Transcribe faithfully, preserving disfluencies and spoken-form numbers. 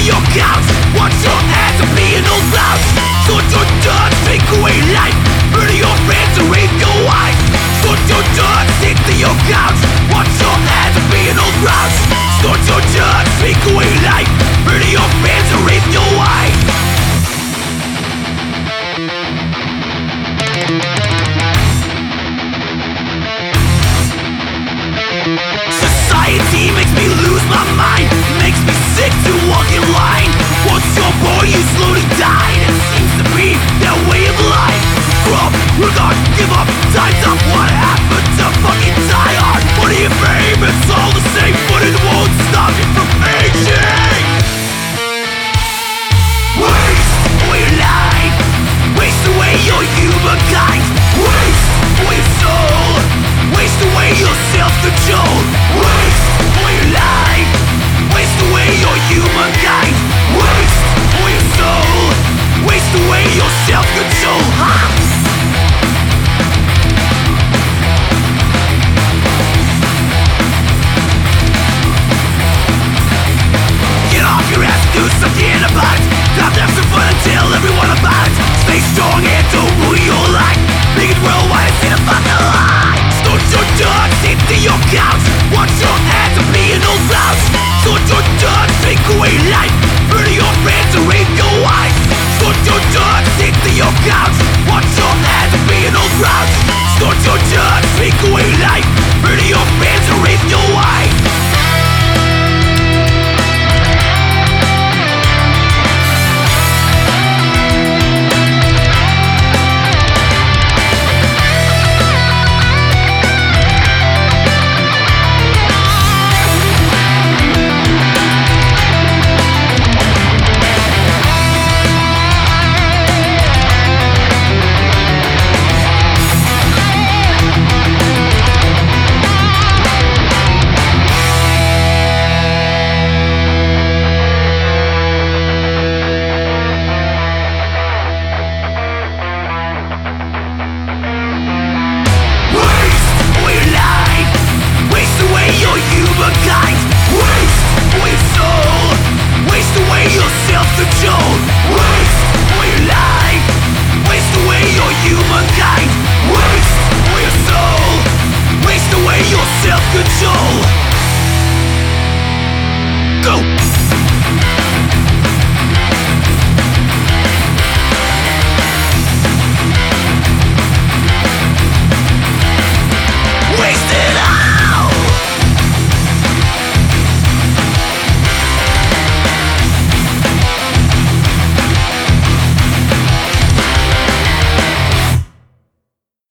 your couch. Watch your hands and be an old louse. Sort your dirt, take away life. Murder your friends and rape your wife. Sort your dirt, stick to your couch. Watch your hands and be an old louse. Sort your dirt, take away life. Murder your friends and rape your wife. Society makes me lose my mind, makes me sick to walk in line. Once you're born, you slowly die. It seems to be their way of life. Grow up, regard, give up, time's up. What happened to fucking die hard? Money and fame, it's all the same, but it won't stop you from aging. Waste away your life, waste away your humankind. Waste away your soul, waste away your self-control. Waste away your life, waste away your humankind. Waste away your soul, waste away your self-control. Ha! Get off your ass and do something about it. Stop having some fun and tell everyone about it. Stay strong and don't ruin your life. Make it worldwide and say the fucking lie. Start your dirt, sit to your couch. Watch your hands and be an old louse. Start your dirt, take away life. Murder your friends and rape your wife. Start your dirt, sit to your couch. Watch your hands and be an old louse. Start your dirt, take away life. Murder your friends and rape your wife. Humankind, waste away your soul, waste away your self-control. Waste away your life, waste away your humankind.